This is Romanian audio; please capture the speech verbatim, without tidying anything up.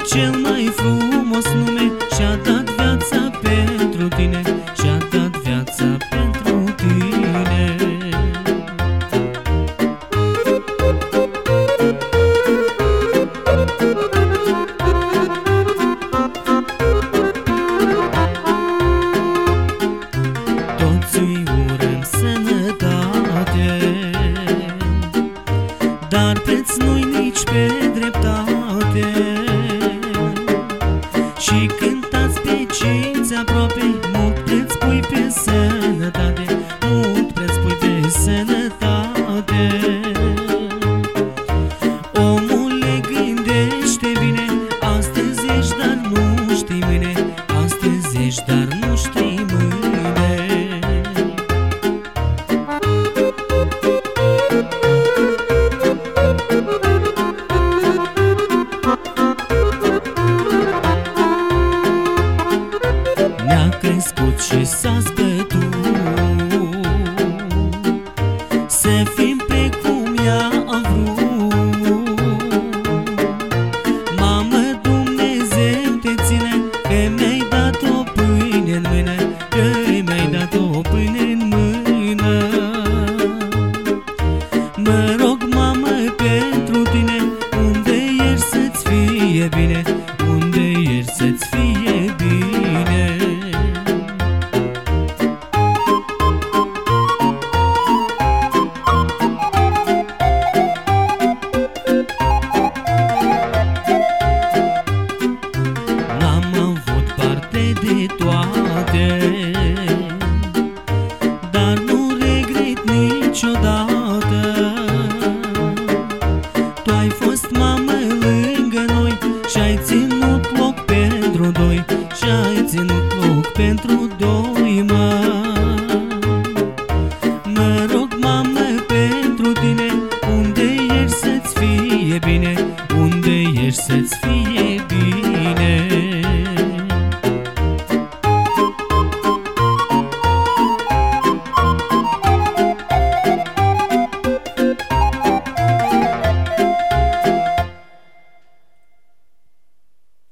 cel mai frumos nume și-a dat viața pentru tine, și-a dat viața pentru tine. Toți îi urăm sănătate, dar preț nu-i nici pe dreptate. Și cântați pe cei aproape, mult preț pui pe sănătate, mult preț pui pe sănătate. Omule, gândește bine, astăzi ești, dar nu știi mâine, astăzi ești, dar nu știi mâine. Ne-a crescut și s-a zbătut să fim precum ea a vrut. Mamă, Dumnezeu te ține, că mi-ai dat o pâine în mână, că mi-ai dat o pâine în mână. Mă rog, mamă, pentru tine, unde ești să-ți fie bine, unde ești să-ți fie bine. N-am avut parte de toate, dar nu regret niciodată. Tu ai fost, mamă, lângă noi și ai ținut